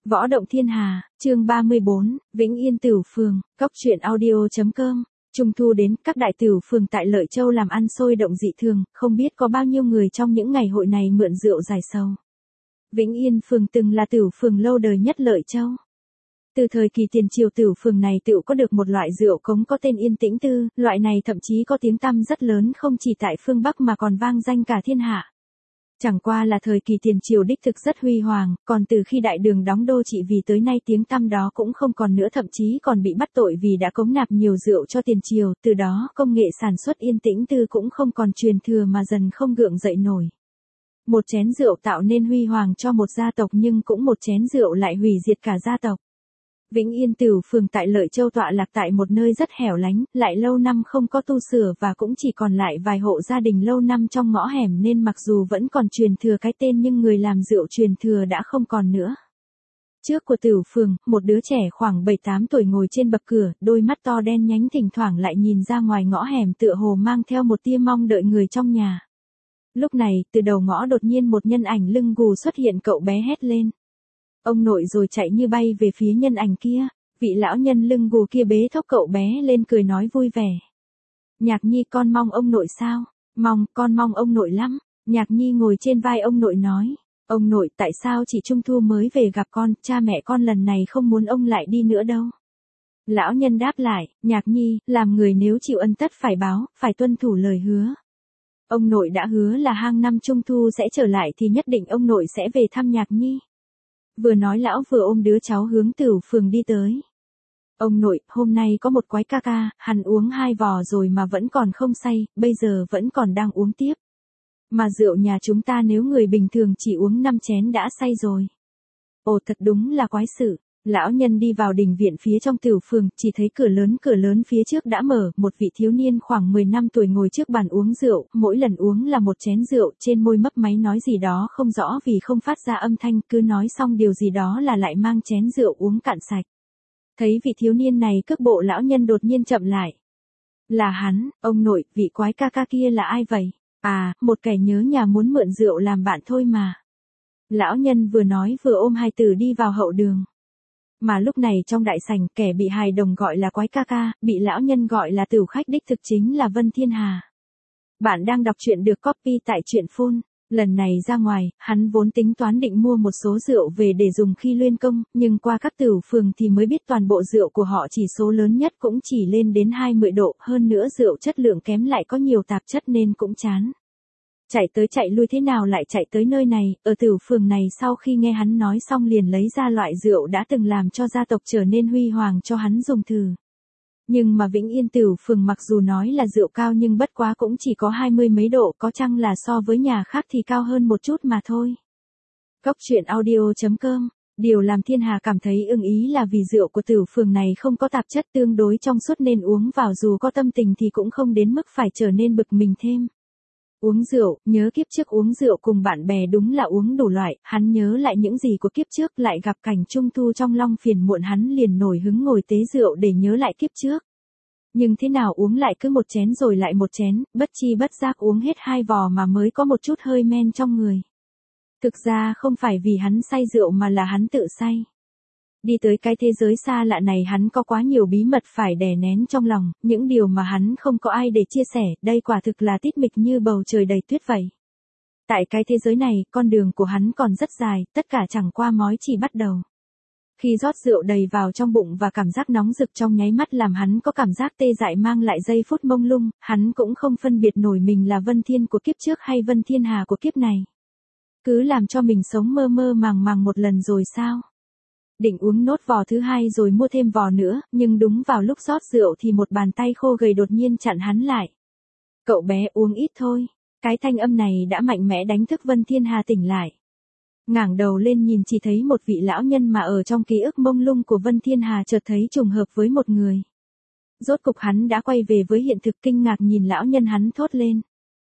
Võ động thiên hà, chương 34, Vĩnh Yên Tửu Phường, cóc truyện audio.com. Trung thu đến, các đại tửu phường tại Lợi Châu làm ăn sôi động dị thường, không biết có bao nhiêu người trong những ngày hội này mượn rượu giải sầu. Vĩnh Yên phường từng là tửu phường lâu đời nhất Lợi Châu. Từ thời kỳ tiền triều tửu phường này tựu có được một loại rượu cống có tên Yên Tĩnh Tư, loại này thậm chí có tiếng tăm rất lớn không chỉ tại phương Bắc mà còn vang danh cả thiên hạ. Chẳng qua là thời kỳ tiền triều đích thực rất huy hoàng, còn từ khi đại đường đóng đô trị vì tới nay tiếng tăm đó cũng không còn nữa, thậm chí còn bị bắt tội vì đã cống nạp nhiều rượu cho tiền triều, từ đó công nghệ sản xuất Yên Tĩnh Tư cũng không còn truyền thừa mà dần không gượng dậy nổi. Một chén rượu tạo nên huy hoàng cho một gia tộc nhưng cũng một chén rượu lại hủy diệt cả gia tộc. Vĩnh Yên Tửu Phường tại Lợi Châu tọa lạc tại một nơi rất hẻo lánh, lại lâu năm không có tu sửa và cũng chỉ còn lại vài hộ gia đình lâu năm trong ngõ hẻm nên mặc dù vẫn còn truyền thừa cái tên nhưng người làm rượu truyền thừa đã không còn nữa. Trước của Tửu Phường, một đứa trẻ khoảng 7-8 tuổi ngồi trên bậc cửa, đôi mắt to đen nhánh thỉnh thoảng lại nhìn ra ngoài ngõ hẻm tựa hồ mang theo một tia mong đợi người trong nhà. Lúc này, từ đầu ngõ đột nhiên một nhân ảnh lưng gù xuất hiện, cậu bé hét lên. Ông nội rồi chạy như bay về phía nhân ảnh kia, vị lão nhân lưng gù kia bế thốc cậu bé lên cười nói vui vẻ. Nhạc Nhi con mong ông nội sao? Mong, con mong ông nội lắm. Nhạc Nhi ngồi trên vai ông nội nói. Ông nội tại sao chỉ Trung thu mới về gặp con, cha mẹ con lần này không muốn ông lại đi nữa đâu. Lão nhân đáp lại, Nhạc Nhi, làm người nếu chịu ân tất phải báo, phải tuân thủ lời hứa. Ông nội đã hứa là hàng năm Trung thu sẽ trở lại thì nhất định ông nội sẽ về thăm Nhạc Nhi. Vừa nói lão vừa ôm đứa cháu hướng Tửu Phường đi tới. Ông nội, hôm nay có một quái ca ca, hắn uống 2 vò rồi mà vẫn còn không say, bây giờ vẫn còn đang uống tiếp. Mà rượu nhà chúng ta nếu người bình thường chỉ uống 5 chén đã say rồi. Ồ thật đúng là quái sự. Lão nhân đi vào đình viện phía trong Tửu Phường, chỉ thấy cửa lớn phía trước đã mở, một vị thiếu niên khoảng 10 năm tuổi ngồi trước bàn uống rượu, mỗi lần uống là một chén rượu, trên môi mấp máy nói gì đó không rõ vì không phát ra âm thanh, cứ nói xong điều gì đó là lại mang chén rượu uống cạn sạch. Thấy vị thiếu niên này cước bộ, lão nhân đột nhiên chậm lại. Là hắn, ông nội, vị quái ca ca kia là ai vậy? À, một kẻ nhớ nhà muốn mượn rượu làm bạn thôi mà. Lão nhân vừa nói vừa ôm hai tử đi vào hậu đường. Mà lúc này trong đại sảnh, kẻ bị hài đồng gọi là quái ca ca, bị lão nhân gọi là tửu khách đích thực chính là Vân Thiên Hà. Bạn đang đọc truyện được copy tại truyện phone. Lần này ra ngoài, hắn vốn tính toán định mua một số rượu về để dùng khi luyên công, nhưng qua các tửu phường thì mới biết toàn bộ rượu của họ chỉ số lớn nhất cũng chỉ lên đến 20 độ, hơn nữa rượu chất lượng kém lại có nhiều tạp chất nên cũng chán. Chạy tới chạy lui thế nào lại chạy tới nơi này, ở Tửu Phường này. Sau khi nghe hắn nói xong liền lấy ra loại rượu đã từng làm cho gia tộc trở nên huy hoàng cho hắn dùng thử. Nhưng mà Vĩnh Yên Tửu Phường mặc dù nói là rượu cao nhưng bất quá cũng chỉ có 20 mấy độ, có chăng là so với nhà khác thì cao hơn một chút mà thôi. Cóc truyện audio.com. Điều làm Thiên Hà cảm thấy ưng ý là vì rượu của Tửu Phường này không có tạp chất, tương đối trong suốt nên uống vào dù có tâm tình thì cũng không đến mức phải trở nên bực mình thêm. Uống rượu, nhớ kiếp trước uống rượu cùng bạn bè đúng là uống đủ loại, hắn nhớ lại những gì của kiếp trước, lại gặp cảnh Trung thu trong Long Phiền muộn, hắn liền nổi hứng ngồi tế rượu để nhớ lại kiếp trước. Nhưng thế nào uống lại cứ một chén rồi lại một chén, bất chi bất giác uống hết 2 vò mà mới có một chút hơi men trong người. Thực ra không phải vì hắn say rượu mà là hắn tự say. Đi tới cái thế giới xa lạ này hắn có quá nhiều bí mật phải đè nén trong lòng, những điều mà hắn không có ai để chia sẻ, đây quả thực là tít mịch như bầu trời đầy tuyết vậy. Tại cái thế giới này, con đường của hắn còn rất dài, tất cả chẳng qua mới chỉ bắt đầu. Khi rót rượu đầy vào trong bụng và cảm giác nóng rực trong nháy mắt làm hắn có cảm giác tê dại mang lại giây phút mông lung, hắn cũng không phân biệt nổi mình là Vân Thiên của kiếp trước hay Vân Thiên Hà của kiếp này. Cứ làm cho mình sống mơ mơ màng màng một lần rồi sao? Định uống nốt vò thứ 2 rồi mua thêm vò nữa, nhưng đúng vào lúc rót rượu thì một bàn tay khô gầy đột nhiên chặn hắn lại. Cậu bé uống ít thôi. Cái thanh âm này đã mạnh mẽ đánh thức Vân Thiên Hà tỉnh lại. Ngẩng đầu lên nhìn chỉ thấy một vị lão nhân mà ở trong ký ức mông lung của Vân Thiên Hà chợt thấy trùng hợp với một người. Rốt cục hắn đã quay về với hiện thực, kinh ngạc nhìn lão nhân, hắn thốt lên.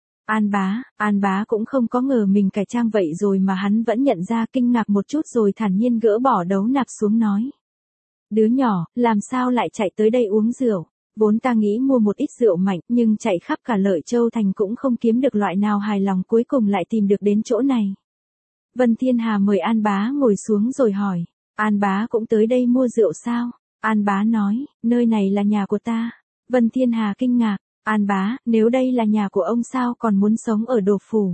An bá cũng không có ngờ mình cải trang vậy rồi mà hắn vẫn nhận ra, kinh ngạc một chút rồi thản nhiên gỡ bỏ đấu nạp xuống nói. Đứa nhỏ, làm sao lại chạy tới đây uống rượu? Vốn ta nghĩ mua một ít rượu mạnh nhưng chạy khắp cả Lợi Châu thành cũng không kiếm được loại nào hài lòng, cuối cùng lại tìm được đến chỗ này. Vân Thiên Hà mời An bá ngồi xuống rồi hỏi. An Bá cũng tới đây mua rượu sao? An Bá nói, nơi này là nhà của ta. Vân Thiên Hà kinh ngạc, An Bá, nếu đây là nhà của ông sao còn muốn sống ở Đồ Phủ?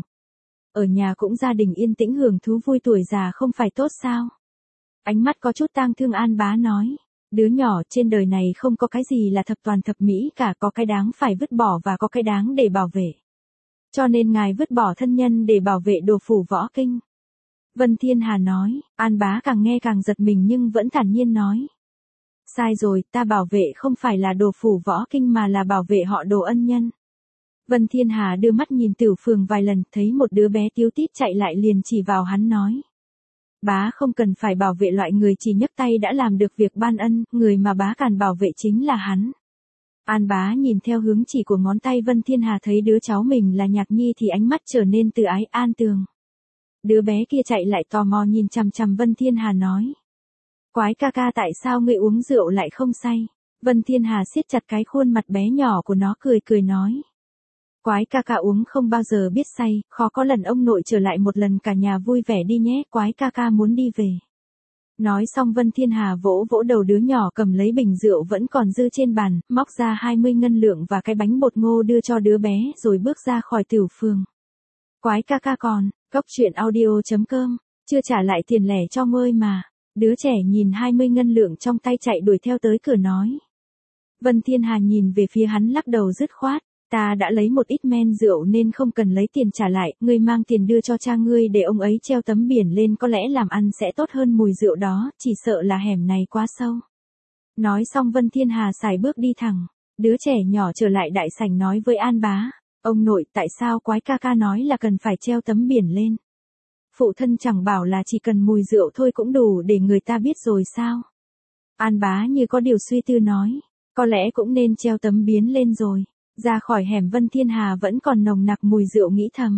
Ở nhà cũng gia đình yên tĩnh hưởng thú vui tuổi già không phải tốt sao? Ánh mắt có chút tang thương An Bá nói, đứa nhỏ trên đời này không có cái gì là thập toàn thập mỹ cả, có cái đáng phải vứt bỏ và có cái đáng để bảo vệ. Cho nên ngài vứt bỏ thân nhân để bảo vệ Đồ Phủ Võ Kinh. Vân Thiên Hà nói, An Bá càng nghe càng giật mình nhưng vẫn thản nhiên nói. Sai rồi, ta bảo vệ không phải là Đồ Phủ Võ Kinh mà là bảo vệ họ Đồ ân nhân. Vân Thiên Hà đưa mắt nhìn Tử Phường vài lần, thấy một đứa bé tíu tít chạy lại liền chỉ vào hắn nói. Bá không cần phải bảo vệ loại người chỉ nhấc tay đã làm được việc ban ân, người mà bá cần bảo vệ chính là hắn. An Bá nhìn theo hướng chỉ của ngón tay Vân Thiên Hà thấy đứa cháu mình là Nhạc Nhi thì ánh mắt trở nên từ ái. An Tường. Đứa bé kia chạy lại tò mò nhìn chằm chằm Vân Thiên Hà nói. Quái ca ca, tại sao ngươi uống rượu lại không say? Vân Thiên Hà siết chặt cái khuôn mặt bé nhỏ của nó cười cười nói. Quái ca ca uống không bao giờ biết say, khó có lần ông nội trở lại một lần cả nhà vui vẻ đi nhé, quái ca ca muốn đi về. Nói xong Vân Thiên Hà vỗ vỗ đầu đứa nhỏ cầm lấy bình rượu vẫn còn dư trên bàn, móc ra 20 ngân lượng và cái bánh bột ngô đưa cho đứa bé rồi bước ra khỏi Tử Phường. Quái ca ca còn, cốc truyện audio.com, chưa trả lại tiền lẻ cho ngươi mà. Đứa trẻ nhìn 20 ngân lượng trong tay chạy đuổi theo tới cửa nói. Vân Thiên Hà nhìn về phía hắn lắc đầu dứt khoát. Ta đã lấy một ít men rượu nên không cần lấy tiền trả lại, ngươi mang tiền đưa cho cha ngươi để ông ấy treo tấm biển lên, có lẽ làm ăn sẽ tốt hơn, mùi rượu đó, chỉ sợ là hẻm này quá sâu. Nói xong Vân Thiên Hà sải bước đi thẳng, đứa trẻ nhỏ trở lại đại sảnh nói với An Bá, ông nội, tại sao quái ca ca nói là cần phải treo tấm biển lên? Phụ thân chẳng bảo là chỉ cần mùi rượu thôi cũng đủ để người ta biết rồi sao? An Bá như có điều suy tư nói, có lẽ cũng nên treo tấm biển lên rồi. Ra khỏi hẻm Vân Thiên Hà vẫn còn nồng nặc mùi rượu nghĩ thầm.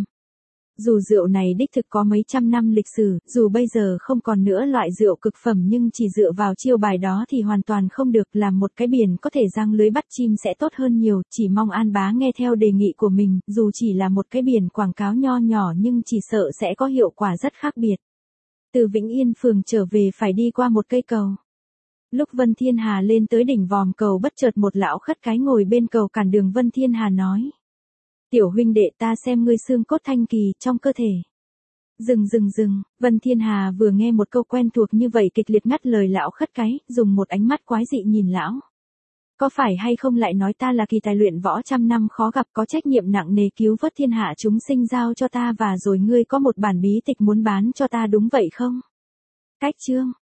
Dù rượu này đích thực có mấy trăm năm lịch sử, dù bây giờ không còn nữa loại rượu cực phẩm nhưng chỉ dựa vào chiêu bài đó thì hoàn toàn không được, làm một cái biển có thể giăng lưới bắt chim sẽ tốt hơn nhiều, chỉ mong An Bá nghe theo đề nghị của mình, dù chỉ là một cái biển quảng cáo nho nhỏ nhưng chỉ sợ sẽ có hiệu quả rất khác biệt. Từ Vĩnh Yên Phường trở về phải đi qua một cây cầu. Lúc Vân Thiên Hà lên tới đỉnh vòm cầu bất chợt một lão khất cái ngồi bên cầu cản đường. Vân Thiên Hà nói. Tiểu huynh đệ, ta xem ngươi xương cốt thanh kỳ trong cơ thể. Dừng. Vân Thiên Hà vừa nghe một câu quen thuộc như vậy kịch liệt ngắt lời lão khất cái, dùng một ánh mắt quái dị nhìn lão. Có phải hay không lại nói ta là kỳ tài luyện võ trăm năm khó gặp, có trách nhiệm nặng nề cứu vớt thiên hạ chúng sinh giao cho ta và rồi ngươi có một bản bí tịch muốn bán cho ta đúng vậy không? Cách chương